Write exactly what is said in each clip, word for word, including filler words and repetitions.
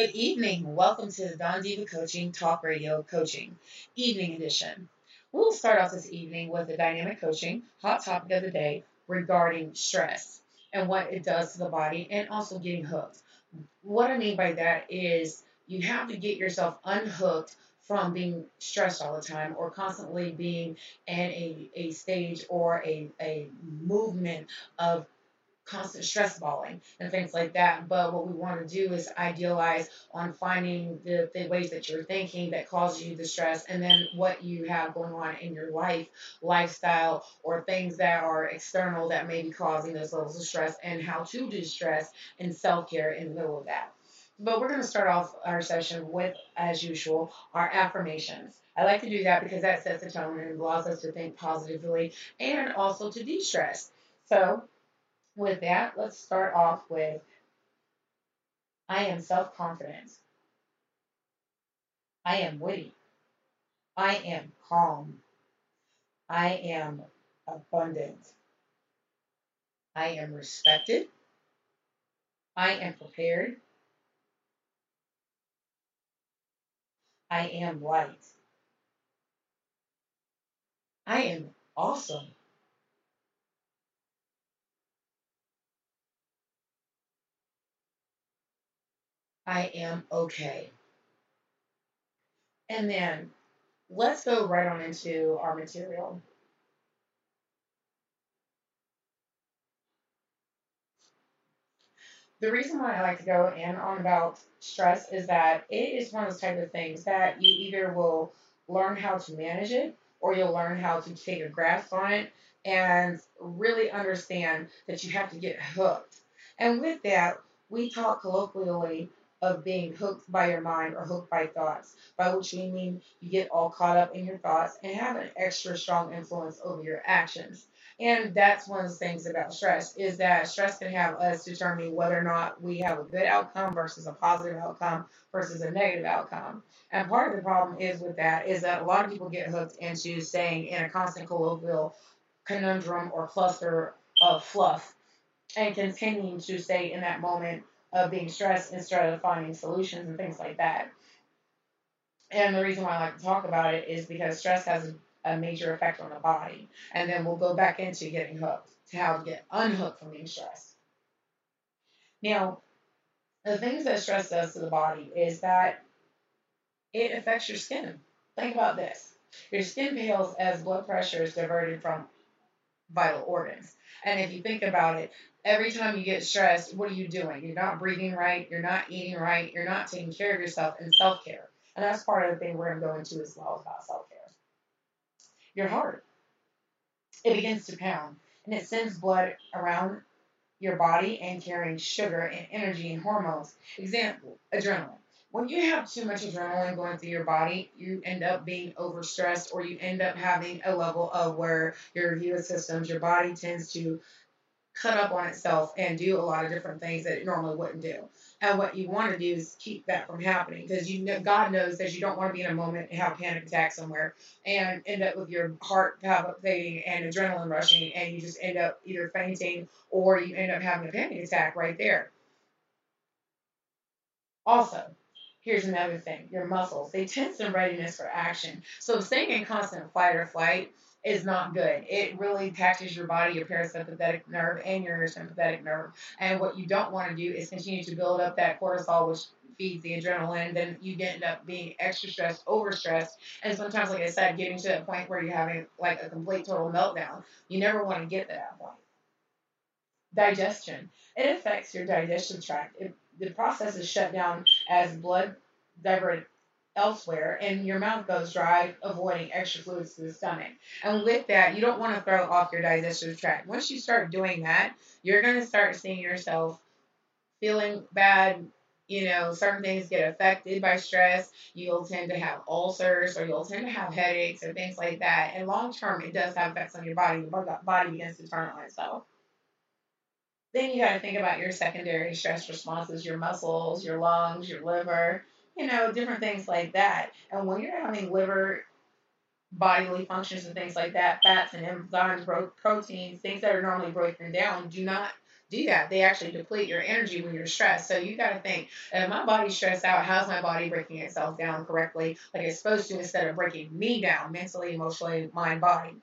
Good evening. Welcome to the Don Diva Coaching Talk Radio Coaching Evening Edition. We'll start off this evening with the dynamic coaching hot topic of the day regarding stress and what it does to the body and also getting hooked. What I mean by that is you have to get yourself unhooked from being stressed all the time or constantly being in a, a stage or a, a movement of constant stress balling and things like that. But what we want to do is idealize on finding the, the ways that you're thinking that cause you the stress and then what you have going on in your life, lifestyle, or things that are external that may be causing those levels of stress and how to do stress and self-care in the middle of that. But we're going to start off our session with, as usual, our affirmations. I like to do that because that sets the tone and allows us to think positively and also to de-stress. So with that, let's start off with I am self confident. I am witty. I am calm. I am abundant. I am respected. I am prepared. I am light. I am awesome. I am okay. And then let's go right on into our material. The reason why I like to go in on about stress is that it is one of those type of things that you either will learn how to manage it or you'll learn how to take a grasp on it and really understand that you have to get hooked. And with that, we talk colloquially of being hooked by your mind or hooked by thoughts, by which we mean you get all caught up in your thoughts and have an extra strong influence over your actions. And that's one of the things about stress is that stress can have us determining whether or not we have a good outcome versus a positive outcome versus a negative outcome. And part of the problem is with that is that a lot of people get hooked into staying in a constant colloquial conundrum or cluster of fluff and continuing to stay in that moment of being stressed instead of finding solutions and things like that. And the reason why I like to talk about it is because stress has a major effect on the body. And then we'll go back into getting hooked, to how to get unhooked from being stressed. Now, the things that stress does to the body is that it affects your skin. Think about this. Your skin pales as blood pressure is diverted from vital organs. And if you think about it, every time you get stressed, what are you doing? You're not breathing right, you're not eating right, you're not taking care of yourself and self care. And that's part of the thing we're going to go into as well about self care. Your heart, it begins to pound and it sends blood around your body and carrying sugar and energy and hormones. Example, adrenaline. When you have too much adrenaline going through your body, you end up being overstressed or you end up having a level of where your immune systems, your body tends to cut up on itself and do a lot of different things that it normally wouldn't do. And what you want to do is keep that from happening because you know God knows that you don't want to be in a moment and have a panic attack somewhere and end up with your heart palpitating and adrenaline rushing and you just end up either fainting or you end up having a panic attack right there. Also, here's another thing, your muscles, they tense in readiness for action. So staying in constant fight or flight is not good. It really taxes your body, your parasympathetic nerve, and your sympathetic nerve. And what you don't want to do is continue to build up that cortisol, which feeds the adrenaline. Then you end up being extra stressed, overstressed, and sometimes, like I said, getting to a point where you're having like a complete total meltdown. You never want to get to that point. Digestion. It affects your digestive tract. It, the process is shut down as blood diverted elsewhere and your mouth goes dry, avoiding extra fluids to the stomach. And with that, you don't want to throw off your digestive tract. Once you start doing that, you're going to start seeing yourself feeling bad. You know, certain things get affected by stress. You'll tend to have ulcers or you'll tend to have headaches or things like that. And long term, it does have effects on your body. Your body begins to turn on itself. Then you got to think about your secondary stress responses, your muscles, your lungs, your liver, you know, different things like that. And when you're having liver bodily functions and things like that, fats and enzymes, proteins, things that are normally broken down, do not do that. They actually deplete your energy when you're stressed. So you got to think, if my body's stressed out, how's my body breaking itself down correctly, like it's supposed to, instead of breaking me down mentally, emotionally, mind, body.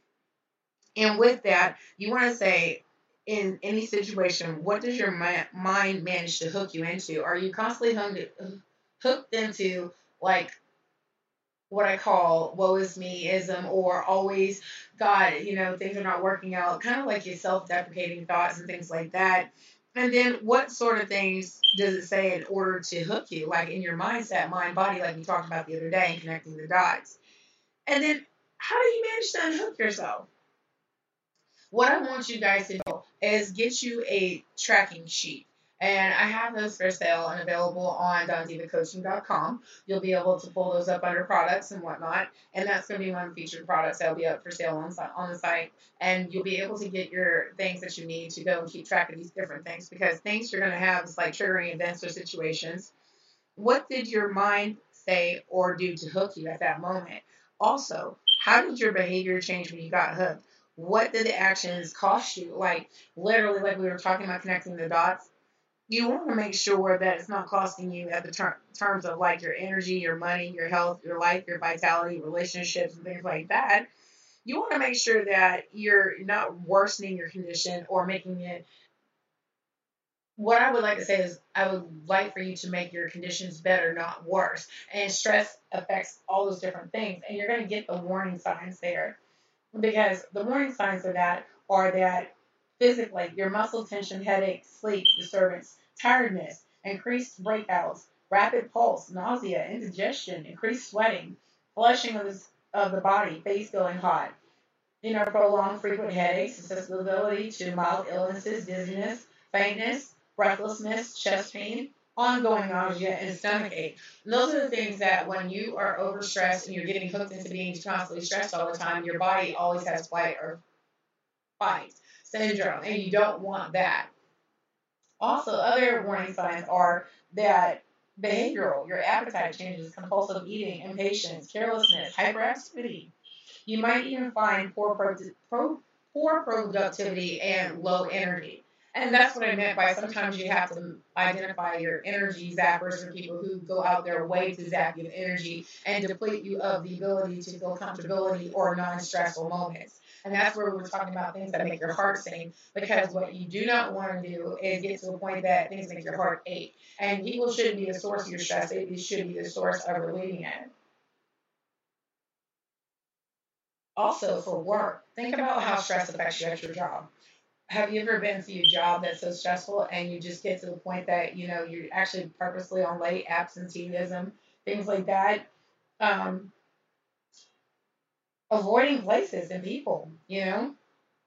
And with that, you want to say, in any situation, what does your mi- mind manage to hook you into? Are you constantly hung- hooked into, like, what I call woe is me ism, or always, God, you know, things are not working out, kind of like your self deprecating thoughts and things like that? And then what sort of things does it say in order to hook you, like in your mindset, mind, body, like we talked about the other day, and connecting the dots? And then how do you manage to unhook yourself? What I want you guys to do is get you a tracking sheet. And I have those for sale and available on don diva coaching dot com. You'll be able to pull those up under products and whatnot. And that's going to be one of the featured products that'll be up for sale on, on the site. And you'll be able to get your things that you need to go and keep track of these different things, because things you're going to have is like triggering events or situations. What did your mind say or do to hook you at that moment? Also, how did your behavior change when you got hooked? What did the actions cost you? Like, literally, like we were talking about connecting the dots. You want to make sure that it's not costing you at the ter- terms of like your energy, your money, your health, your life, your vitality, relationships, and things like that. You want to make sure that you're not worsening your condition or making it. What I would like to say is, I would like for you to make your conditions better, not worse. And stress affects all those different things. And you're going to get the warning signs there, because the warning signs of that are that physically, your muscle tension, headache, sleep disturbance, tiredness, increased breakouts, rapid pulse, nausea, indigestion, increased sweating, flushing of the, of the body, face going hot, you know, prolonged frequent headaches, susceptibility to mild illnesses, dizziness, faintness, breathlessness, chest pain, ongoing nausea, and stomach ache. And those are the things that when you are overstressed and you're getting hooked into being constantly stressed all the time, your body always has flight or fight syndrome, and you don't want that. Also, other warning signs are that behavioral, your appetite changes, compulsive eating, impatience, carelessness, hyperactivity. You might even find poor, pro- pro- poor productivity and low energy. And that's what I meant by sometimes you have to identify your energy zappers, or people who go out their way to zap you of energy and deplete you of the ability to feel comfortability or non stressful moments. And that's where we're talking about things that make your heart sing. Because what you do not want to do is get to a point that things make your heart ache. And people shouldn't be the source of your stress, they should be the source of relieving it. Also, for work, think about how stress affects you at your job. Have you ever been to a job that's so stressful and you just get to the point that, you know, you're actually purposely on late, absenteeism, things like that? Um, Avoiding places and people, you know,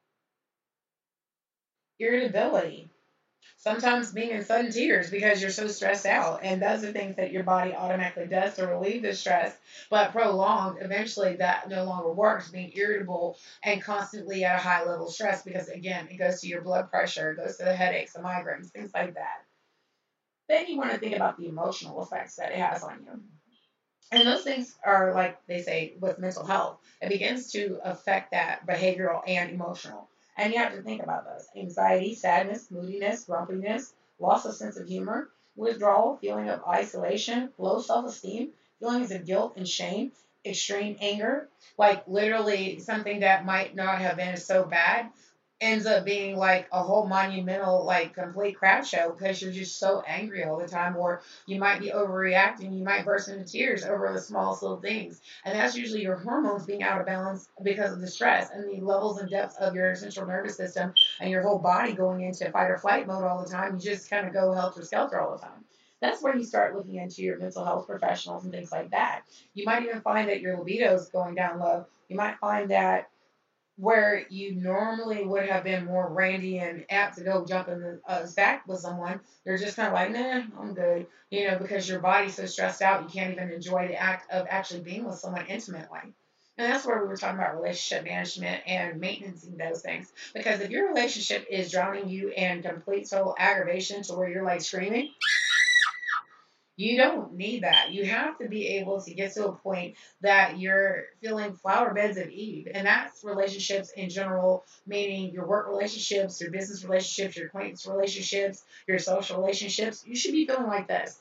irritability. Sometimes being in sudden tears because you're so stressed out. And those are things that your body automatically does to relieve the stress. But prolonged, eventually that no longer works, being irritable and constantly at a high level of stress, because, again, it goes to your blood pressure, it goes to the headaches, the migraines, things like that. Then you want to think about the emotional effects that it has on you. And those things are, like they say with mental health, it begins to affect that behavioral and emotional. And you have to think about those: anxiety, sadness, moodiness, grumpiness, loss of sense of humor, withdrawal, feeling of isolation, low self esteem, feelings of guilt and shame, extreme anger, like literally something that might not have been so bad ends up being like a whole monumental, like complete crap show, because you're just so angry all the time. Or you might be overreacting. You might burst into tears over the smallest little things. And that's usually your hormones being out of balance because of the stress and the levels and depths of your central nervous system, and your whole body going into fight or flight mode all the time. You just kind of go helter skelter all the time. That's where you start looking into your mental health professionals and things like that. You might even find that your libido is going down low. You might find that where you normally would have been more randy and apt to go jump in the uh, sack with someone, you're just kind of like, nah, I'm good, you know, because your body's so stressed out, you can't even enjoy the act of actually being with someone intimately. And that's where we were talking about relationship management and maintaining those things. Because if your relationship is drowning you in complete total aggravation to where you're like screaming, You don't need that. You have to be able to get to a point that you're feeling flower beds of Eve. And that's relationships in general, meaning your work relationships, your business relationships, your acquaintance relationships, your social relationships. You should be feeling like this.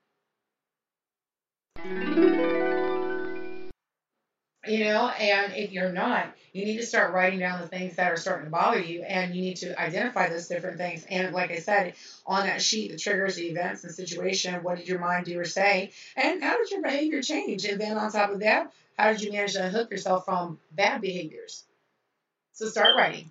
You know, and if you're not, you need to start writing down the things that are starting to bother you, and you need to identify those different things. And like I said, on that sheet, the triggers, the events, the situation, what did your mind do or say, and how did your behavior change? And then on top of that, how did you manage to unhook yourself from bad behaviors? So start writing.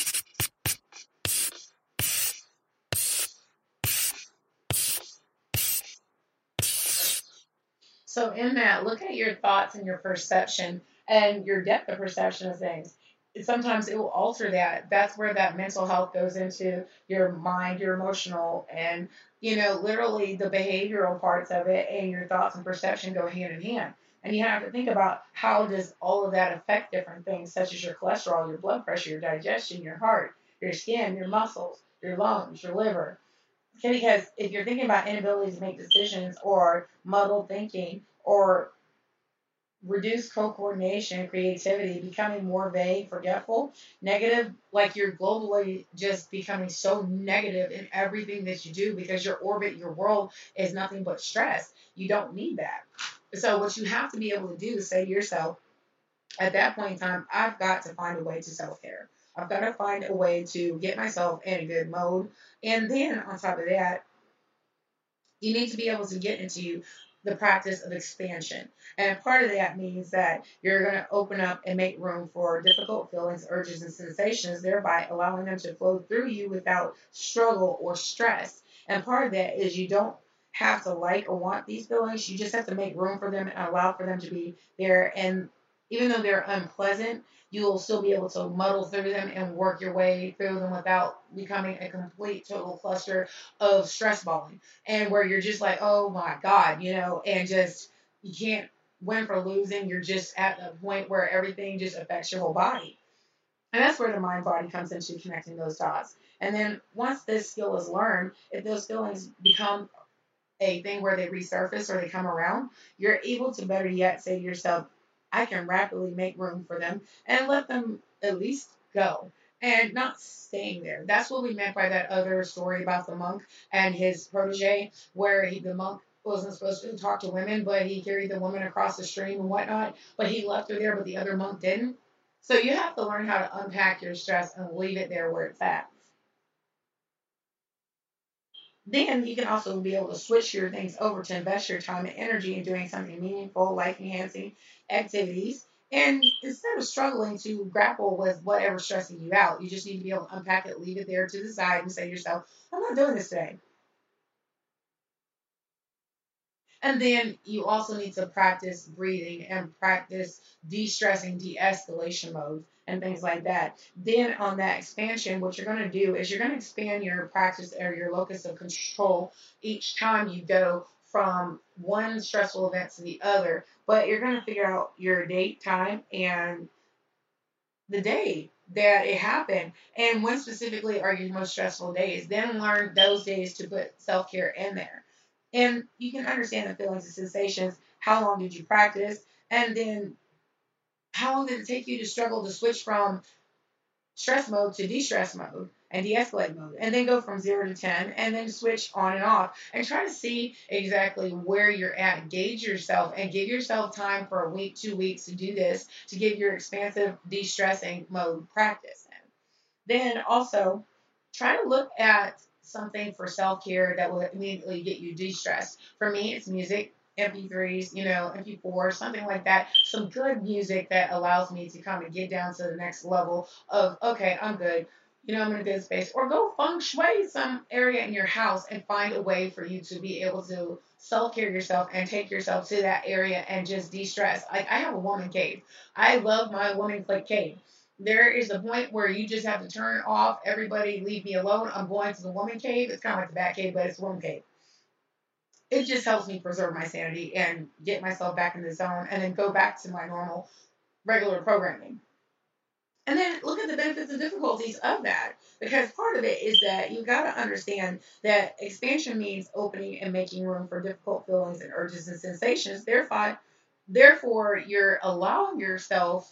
So in that, look at your thoughts and your perception and your depth of perception of things. Sometimes it will alter that. That's where that mental health goes into your mind, your emotional, and you know, literally the behavioral parts of it and your thoughts and perception go hand in hand. And you have to think about how does all of that affect different things, such as your cholesterol, your blood pressure, your digestion, your heart, your skin, your muscles, your lungs, your liver. Okay, because if you're thinking about inability to make decisions or muddled thinking or reduced co-coordination, creativity, becoming more vague, forgetful, negative, like you're globally just becoming so negative in everything that you do because your orbit, your world is nothing but stress. You don't need that. So what you have to be able to do is say to yourself, at that point in time, I've got to find a way to self-care. I've got to find a way to get myself in a good mode. And then on top of that, you need to be able to get into the practice of expansion. And part of that means that you're going to open up and make room for difficult feelings, urges, and sensations, thereby allowing them to flow through you without struggle or stress. And part of that is you don't have to like or want these feelings. You just have to make room for them and allow for them to be there. And even though they're unpleasant, you'll still be able to muddle through them and work your way through them without becoming a complete total cluster of stress balling and where you're just like, oh my God, you know, and just you can't win for losing. You're just at a point where everything just affects your whole body. And that's where the mind body comes into connecting those dots. And then once this skill is learned, if those feelings become a thing where they resurface or they come around, you're able to better yet say to yourself, I can rapidly make room for them and let them at least go and not staying there. That's what we meant by that other story about the monk and his protege, where he, the monk wasn't supposed to talk to women, but he carried the woman across the stream and whatnot, but he left her there, but the other monk didn't. So you have to learn how to unpack your stress and leave it there where it's at. Then you can also be able to switch your things over to invest your time and energy in doing something meaningful, life enhancing activities. And instead of struggling to grapple with whatever's stressing you out, you just need to be able to unpack it, leave it there to the side, and say to yourself, I'm not doing this today. And then you also need to practice breathing and practice de stressing, de escalation modes, and things like that. Then on that expansion, what you're going to do is you're going to expand your practice or your locus of control each time you go from one stressful event to the other. But you're going to figure out your date, time, and the day that it happened and when specifically are your most stressful days. Then learn those days to put self care in there. And you can understand the feelings and sensations. How long did you practice? And then how long did it take you to struggle to switch from stress mode to de-stress mode and de-escalate mode and then go from zero to ten and then switch on and off and try to see exactly where you're at, gauge yourself and give yourself time for a week, two weeks to do this to give your expansive de-stressing mode practice. Then also try to look at something for self care that will immediately get you de stressed. For me, it's music, M P threes, you know, M P fours, something like that. Some good music that allows me to kind of get down to the next level of, okay, I'm good. You know, I'm in a good space. Or go feng shui some area in your house and find a way for you to be able to self care yourself and take yourself to that area and just de stress. Like, I have a woman cave. I love my woman cave. There is a point where you just have to turn off everybody, leave me alone. I'm going to the woman cave. It's kind of like the bat cave, but it's woman cave. It just helps me preserve my sanity and get myself back in the zone and then go back to my normal, regular programming. And then look at the benefits and difficulties of that. Because part of it is that you got to understand that expansion means opening and making room for difficult feelings and urges and sensations. Therefore, therefore you're allowing yourself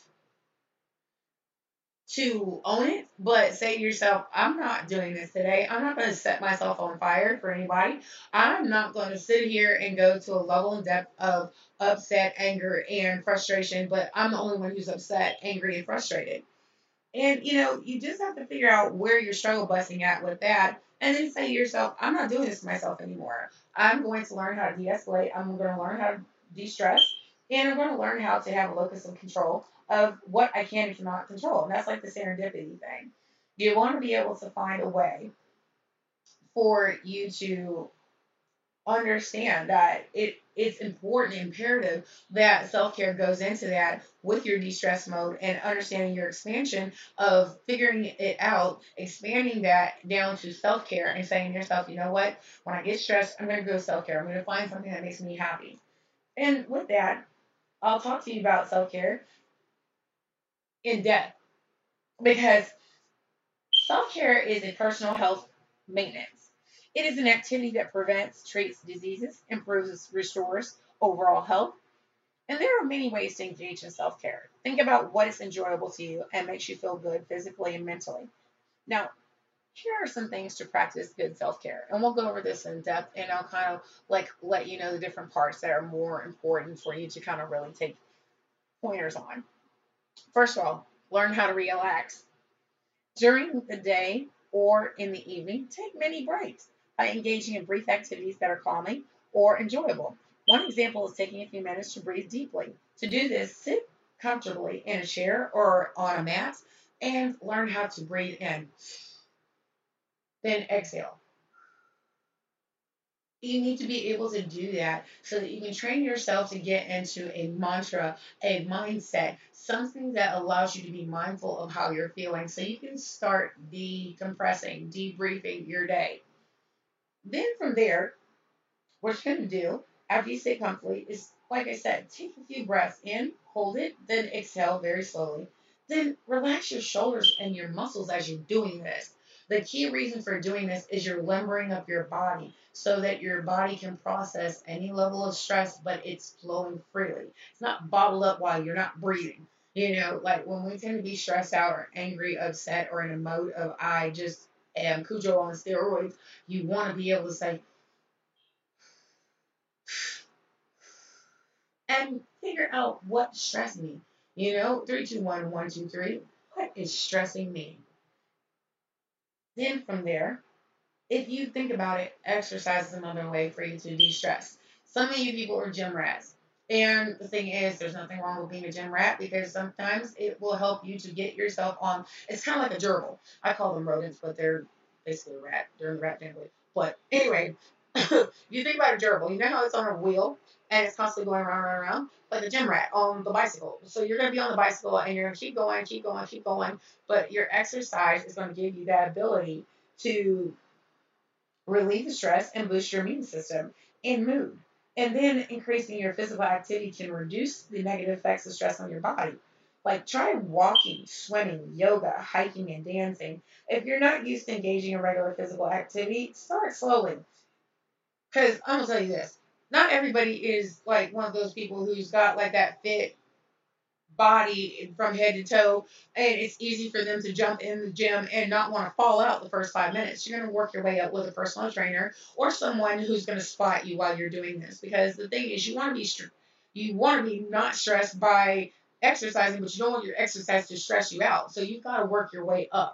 to own it, but say to yourself, I'm not doing this today. I'm not going to set myself on fire for anybody. I'm not going to sit here and go to a level and depth of upset, anger, and frustration, but I'm the only one who's upset, angry, and frustrated. And you know, you just have to figure out where you're struggle busting at with that, and then say to yourself, I'm not doing this to myself anymore. I'm going to learn how to de-escalate. I'm going to learn how to de-stress, and I'm going to learn how to have a locus of control of what I can and cannot control. And that's like the serendipity thing. You want to be able to find a way for you to understand that it it's important, imperative that self care goes into that with your de stress mode and understanding your expansion of figuring it out, expanding that down to self care and saying to yourself, you know what, when I get stressed, I'm going to go self care. I'm going to find something that makes me happy. And with that, I'll talk to you about self care in depth because self care is a personal health maintenance. It is an activity that prevents, treats diseases, improves, restores overall health. And there are many ways to engage in self care. Think about what is enjoyable to you and makes you feel good physically and mentally. Now, here are some things to practice good self care. And we'll go over this in depth and I'll kind of like let you know the different parts that are more important for you to kind of really take pointers on. First of all, learn how to relax. During the day or in the evening, take many breaks by engaging in brief activities that are calming or enjoyable. One example is taking a few minutes to breathe deeply. To do this, sit comfortably in a chair or on a mat and learn how to breathe in. Then exhale. You need to be able to do that so that you can train yourself to get into a mantra, a mindset, something that allows you to be mindful of how you're feeling so you can start decompressing, debriefing your day. Then from there, what you're going to do after you sit comfortably is, like I said, take a few breaths in, hold it, then exhale very slowly. Then relax your shoulders and your muscles as you're doing this. The key reason for doing this is you're limbering up your body so that your body can process any level of stress, but it's flowing freely. It's not bottled up while you're not breathing. You know, like when we tend to be stressed out or angry, upset, or in a mode of I just am Cujo on steroids, you want to be able to say, and figure out what's stressing me. You know, three, two, one, one, two, three. What is stressing me? Then from there, if you think about it, exercise is another way for you to de-stress. Some of you people are gym rats. And the thing is, there's nothing wrong with being a gym rat because sometimes it will help you to get yourself on. It's kind of like a gerbil. I call them rodents, but they're basically a rat. They're in the rat family. But anyway, you think about a gerbil. You know how it's on a wheel and it's constantly going around, around, around, like a gym rat on the bicycle. So you're going to be on the bicycle and you're going to keep going, keep going, keep going. But your exercise is going to give you that ability to relieve the stress and boost your immune system and mood. And then increasing your physical activity can reduce the negative effects of stress on your body. Like try walking, swimming, yoga, hiking, and dancing. If you're not used to engaging in regular physical activity, start slowly. Because I'm gonna tell you this, not everybody is like one of those people who's got like that fit body from head to toe, and it's easy for them to jump in the gym and not want to fall out the first five minutes. You're going to work your way up with a personal trainer or someone who's going to spot you while you're doing this. Because the thing is, you want to be str- you want to be not stressed by exercising, but you don't want your exercise to stress you out. So you've got to work your way up.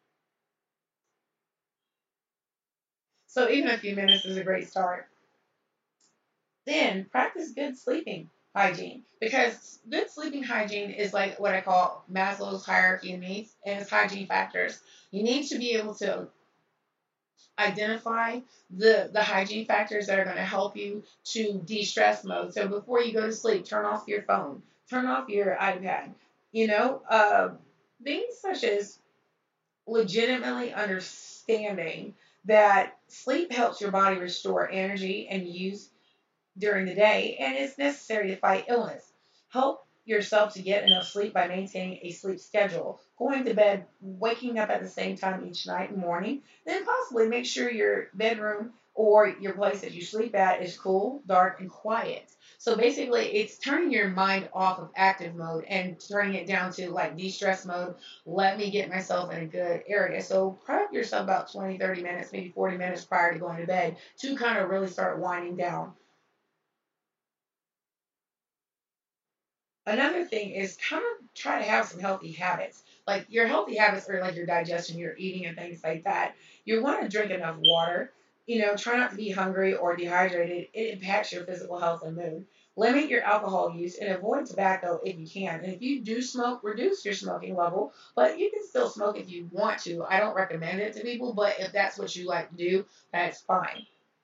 So even a few minutes is a great start. Then practice good sleeping hygiene because good sleeping hygiene is like what I call Maslow's hierarchy of needs and its hygiene factors. You need to be able to identify the the hygiene factors that are going to help you to de-stress mode. So before you go to sleep, turn off your phone, turn off your iPad. You know, uh, things such as legitimately understanding that sleep helps your body restore energy and use during the day and is necessary to fight illness. Help yourself to get enough sleep by maintaining a sleep schedule, going to bed, waking up at the same time each night and morning. Then possibly make sure your bedroom or your place that you sleep at is cool, dark, and quiet. So basically, it's turning your mind off of active mode and turning it down to like de stress mode. Let me get myself in a good area. So prep yourself about twenty, thirty minutes, maybe forty minutes prior to going to bed to kind of really start winding down. Another thing is kind of try to have some healthy habits. Like your healthy habits are like your digestion, your eating, and things like that. You want to drink enough water. You know, try not to be hungry or dehydrated. It impacts your physical health and mood. Limit your alcohol use and avoid tobacco if you can. And if you do smoke, reduce your smoking level. But you can still smoke if you want to. I don't recommend it to people, but if that's what you like to do, that's fine.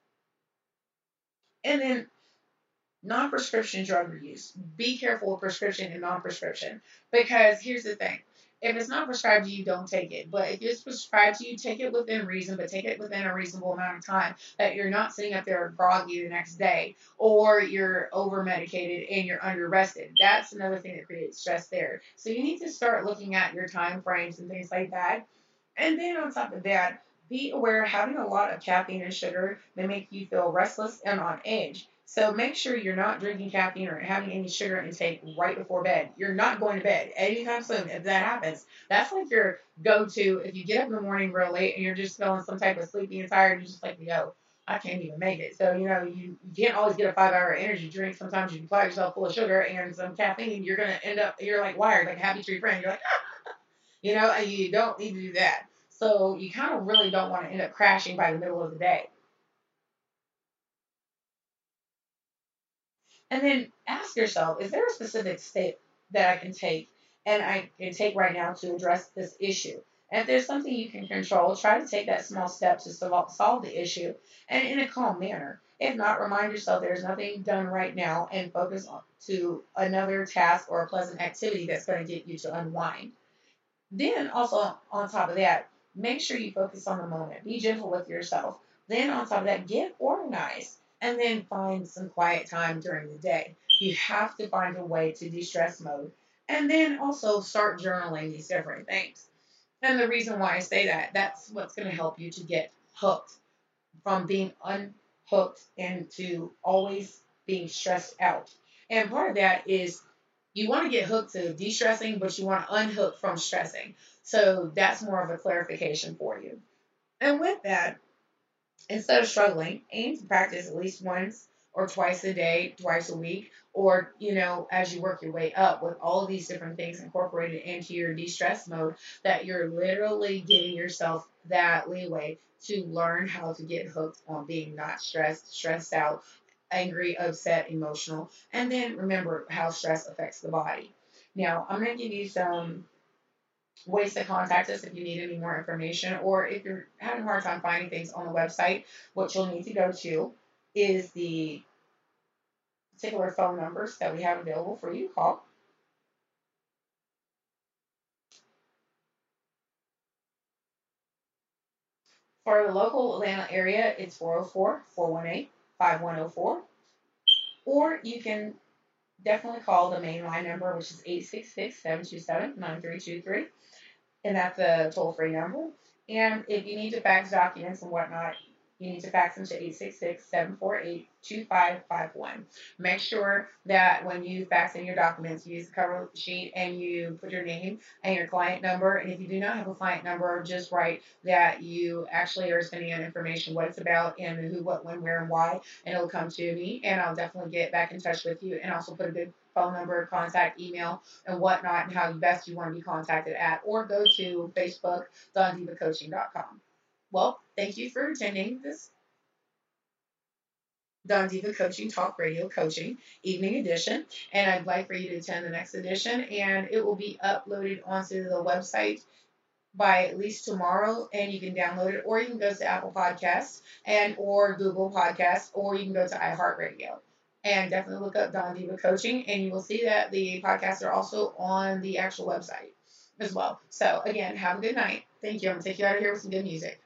And then non-prescription drug use. Be careful with prescription and non-prescription because here's the thing. If it's not prescribed to you, don't take it. But if it's prescribed to you, take it within reason, but take it within a reasonable amount of time that you're not sitting up there groggy the next day or you're over medicated and you're under rested. That's another thing that creates stress there. So you need to start looking at your time frames and things like that. And then on top of that, be aware having a lot of caffeine and sugar may make you feel restless and on edge. So make sure you're not drinking caffeine or having any sugar intake right before bed. You're not going to bed anytime soon. If that happens, that's like your go-to. If you get up in the morning real late and you're just feeling some type of sleepy and tired, you're just like, yo, I can't even make it. So you know you, you can't always get a five-hour energy drink. Sometimes you can apply yourself full of sugar and some caffeine. You're gonna end up you're like wired like a happy tree friend. You're like you know, and you don't need to do that. So you kind of really don't want to end up crashing by the middle of the day. And then ask yourself, is there a specific step that I can take and I can take right now to address this issue? And if there's something you can control, try to take that small step to sol- solve the issue and in a calm manner. If not, remind yourself there's nothing done right now and focus on to another task or a pleasant activity that's going to get you to unwind. Then also on top of that, make sure you focus on the moment. Be gentle with yourself. Then on top of that, get organized and then find some quiet time during the day. You have to find a way to de-stress mode. And then also start journaling these different things. And the reason why I say that, that's what's going to help you to get hooked from being unhooked and to always being stressed out. And part of that is you want to get hooked to de-stressing, but you want to unhook from stressing. So that's more of a clarification for you. And with that, instead of struggling, aim to practice at least once or twice a day, twice a week, or you know, as you work your way up with all of these different things incorporated into your de-stress mode, that you're literally giving yourself that leeway to learn how to get hooked on being not stressed, stressed out, angry, upset, emotional, and then remember how stress affects the body. Now, I'm going to give you some ways to contact us if you need any more information, or if you're having a hard time finding things on the website, what you'll need to go to is the particular phone numbers that we have available for you to call. For the local Atlanta area, it's four oh four, four one eight, five one oh four, or you can definitely call the main line number, which is eight six six, seven two seven, nine three two three, and that's a toll free number. And if you need to fax documents and whatnot, you need to fax them to eight six six, seven four eight, two five five one. Make sure that when you fax in your documents, you use the cover sheet and you put your name and your client number. And if you do not have a client number, just write that you actually are sending in information, what it's about, and who, what, when, where, and why. And it'll come to me, and I'll definitely get back in touch with you and also put a good phone number, contact, email, and whatnot, and how best you want to be contacted at, or go to Facebook, don diva coaching dot com. Well, thank you for attending this Don Diva Coaching Talk Radio Coaching Evening Edition, and I'd like for you to attend the next edition, and it will be uploaded onto the website by at least tomorrow, and you can download it, or you can go to Apple Podcasts and or Google Podcasts, or you can go to iHeartRadio. And definitely look up Don Diva Coaching, and you will see that the podcasts are also on the actual website as well. So again, have a good night. Thank you. I'm gonna take you out of here with some good music.